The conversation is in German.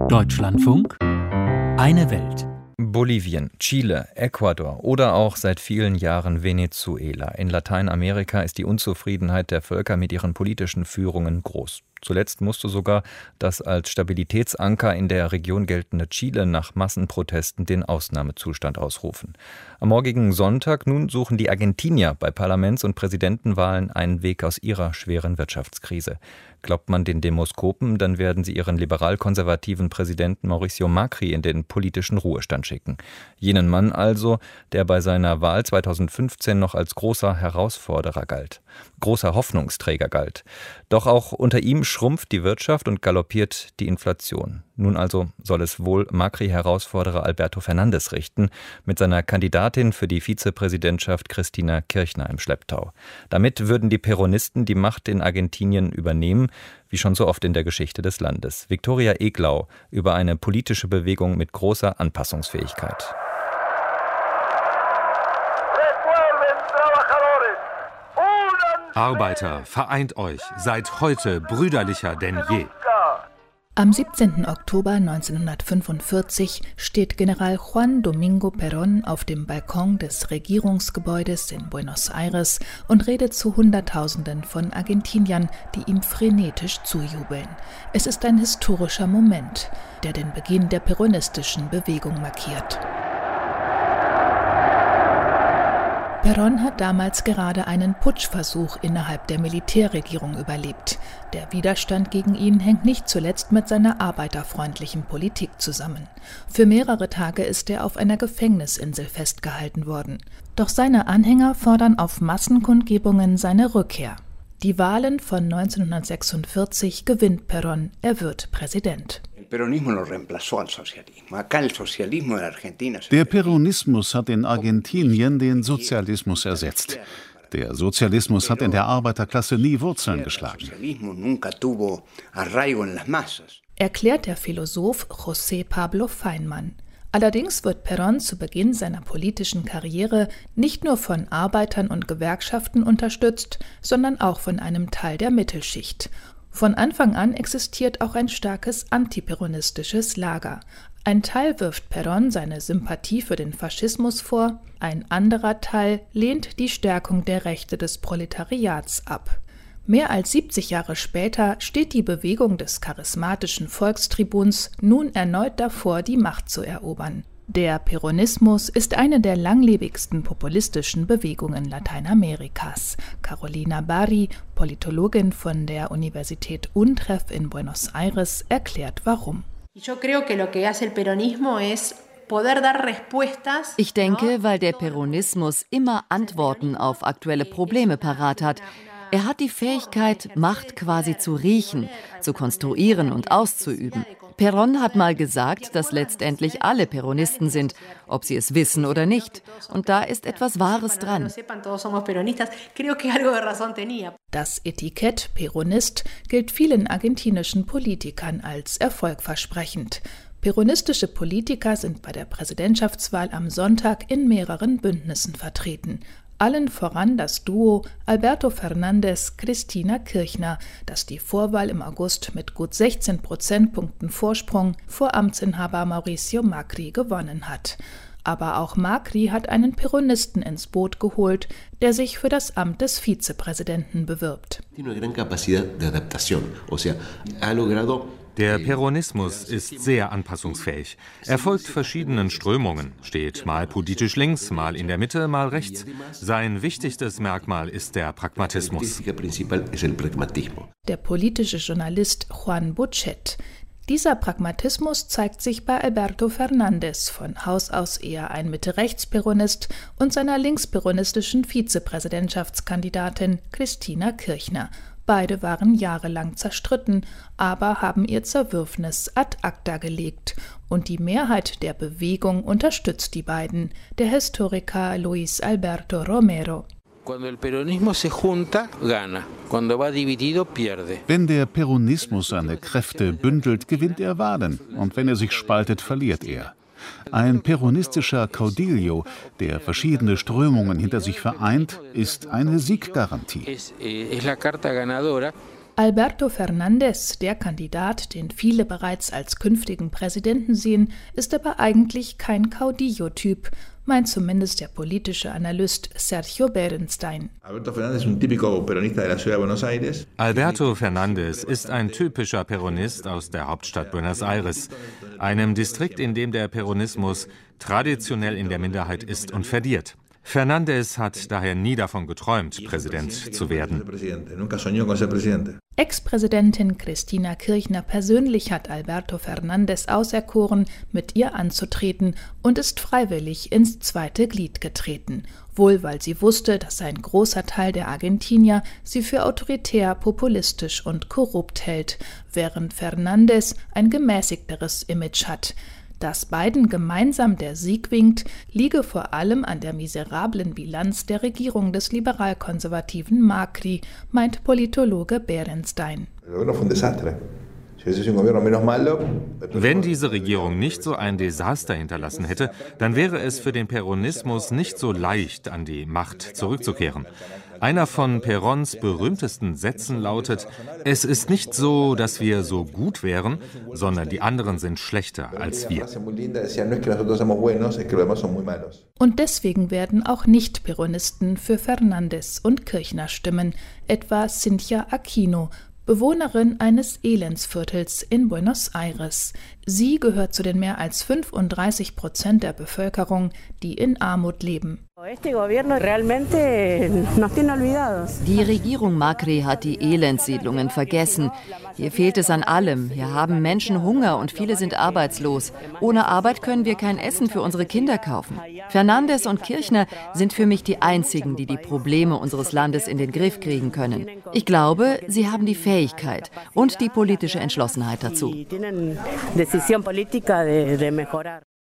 Deutschlandfunk Eine Welt. Bolivien, Chile, Ecuador oder auch seit vielen Jahren Venezuela. In Lateinamerika ist die Unzufriedenheit der Völker mit ihren politischen Führungen groß. Zuletzt musste sogar das als Stabilitätsanker in der Region geltende Chile nach Massenprotesten den Ausnahmezustand ausrufen. Am morgigen Sonntag nun suchen die Argentinier bei Parlaments- und Präsidentenwahlen einen Weg aus ihrer schweren Wirtschaftskrise. Glaubt man den Demoskopen, dann werden sie ihren liberal-konservativen Präsidenten Mauricio Macri in den politischen Ruhestand schicken. Jenen Mann also, der bei seiner Wahl 2015 noch als großer Herausforderer galt, großer Hoffnungsträger galt. Doch auch unter ihm schrumpft die Wirtschaft und galoppiert die Inflation. Nun also soll es wohl Macri-Herausforderer Alberto Fernández richten, mit seiner Kandidatin für die Vizepräsidentschaft Cristina Kirchner im Schlepptau. Damit würden die Peronisten die Macht in Argentinien übernehmen, wie schon so oft in der Geschichte des Landes. Viktoria Eglau über eine politische Bewegung mit großer Anpassungsfähigkeit. Arbeiter, vereint euch, seid heute brüderlicher denn je. Am 17. Oktober 1945 steht General Juan Domingo Perón auf dem Balkon des Regierungsgebäudes in Buenos Aires und redet zu Hunderttausenden von Argentiniern, die ihm frenetisch zujubeln. Es ist ein historischer Moment, der den Beginn der peronistischen Bewegung markiert. Perón hat damals gerade einen Putschversuch innerhalb der Militärregierung überlebt. Der Widerstand gegen ihn hängt nicht zuletzt mit seiner arbeiterfreundlichen Politik zusammen. Für mehrere Tage ist er auf einer Gefängnisinsel festgehalten worden. Doch seine Anhänger fordern auf Massenkundgebungen seine Rückkehr. Die Wahlen von 1946 gewinnt Perón, er wird Präsident. Der Peronismus hat in Argentinien den Sozialismus ersetzt. Der Sozialismus hat in der Arbeiterklasse nie Wurzeln geschlagen. Erklärt der Philosoph José Pablo Feynman. Allerdings wird Perón zu Beginn seiner politischen Karriere nicht nur von Arbeitern und Gewerkschaften unterstützt, sondern auch von einem Teil der Mittelschicht. Von Anfang an existiert auch ein starkes antiperonistisches Lager. Ein Teil wirft Perón seine Sympathie für den Faschismus vor, ein anderer Teil lehnt die Stärkung der Rechte des Proletariats ab. Mehr als 70 Jahre später steht die Bewegung des charismatischen Volkstribuns nun erneut davor, die Macht zu erobern. Der Peronismus ist eine der langlebigsten populistischen Bewegungen Lateinamerikas. Carolina Bari, Politologin von der Universität Utrecht in Buenos Aires, erklärt warum. Ich denke, weil der Peronismus immer Antworten auf aktuelle Probleme parat hat. Er hat die Fähigkeit, Macht quasi zu riechen, zu konstruieren und auszuüben. Perón hat mal gesagt, dass letztendlich alle Peronisten sind, ob sie es wissen oder nicht. Und da ist etwas Wahres dran. Das Etikett Peronist gilt vielen argentinischen Politikern als erfolgversprechend. Peronistische Politiker sind bei der Präsidentschaftswahl am Sonntag in mehreren Bündnissen vertreten. Allen voran das Duo Alberto Fernández, Cristina Kirchner, das die Vorwahl im August mit gut 16 Prozentpunkten Vorsprung vor Amtsinhaber Mauricio Macri gewonnen hat. Aber auch Macri hat einen Peronisten ins Boot geholt, der sich für das Amt des Vizepräsidenten bewirbt. Der Peronismus ist sehr anpassungsfähig. Er folgt verschiedenen Strömungen, steht mal politisch links, mal in der Mitte, mal rechts. Sein wichtigstes Merkmal ist der Pragmatismus. Der politische Journalist Juan Buchet. Dieser Pragmatismus zeigt sich bei Alberto Fernández, von Haus aus eher ein Mitte-Rechts-Peronist, und seiner linksperonistischen Vizepräsidentschaftskandidatin Cristina Kirchner. Beide waren jahrelang zerstritten, aber haben ihr Zerwürfnis ad acta gelegt. Und die Mehrheit der Bewegung unterstützt die beiden, der Historiker Luis Alberto Romero. Wenn der Peronismus seine Kräfte bündelt, gewinnt er Wahlen. Und wenn er sich spaltet, verliert er. Ein peronistischer Caudillo, der verschiedene Strömungen hinter sich vereint, ist eine Sieggarantie. Alberto Fernández, der Kandidat, den viele bereits als künftigen Präsidenten sehen, ist aber eigentlich kein Caudillo-Typ, meint zumindest der politische Analyst Sergio Berenstein. Alberto Fernández ist ein typischer Peronist aus der Hauptstadt Buenos Aires, einem Distrikt, in dem der Peronismus traditionell in der Minderheit ist und verliert. Fernández hat daher nie davon geträumt, Präsident zu werden. Ex-Präsidentin Cristina Kirchner persönlich hat Alberto Fernández auserkoren, mit ihr anzutreten und ist freiwillig ins zweite Glied getreten. Wohl weil sie wusste, dass ein großer Teil der Argentinier sie für autoritär, populistisch und korrupt hält, während Fernández ein gemäßigteres Image hat. Dass beiden gemeinsam der Sieg winkt, liege vor allem an der miserablen Bilanz der Regierung des liberal-konservativen Macri, meint Politologe Berenstein. Wenn diese Regierung nicht so ein Desaster hinterlassen hätte, dann wäre es für den Peronismus nicht so leicht, an die Macht zurückzukehren. Einer von Perons berühmtesten Sätzen lautet: Es ist nicht so, dass wir so gut wären, sondern die anderen sind schlechter als wir. Und deswegen werden auch Nicht-Peronisten für Fernández und Kirchner stimmen, etwa Cynthia Aquino, Bewohnerin eines Elendsviertels in Buenos Aires. Sie gehört zu den mehr als 35% der Bevölkerung, die in Armut leben. Die Regierung Macri hat die Elendssiedlungen vergessen. Hier fehlt es an allem. Hier haben Menschen Hunger und viele sind arbeitslos. Ohne Arbeit können wir kein Essen für unsere Kinder kaufen. Fernández und Kirchner sind für mich die einzigen, die die Probleme unseres Landes in den Griff kriegen können. Ich glaube, sie haben die Fähigkeit und die politische Entschlossenheit dazu.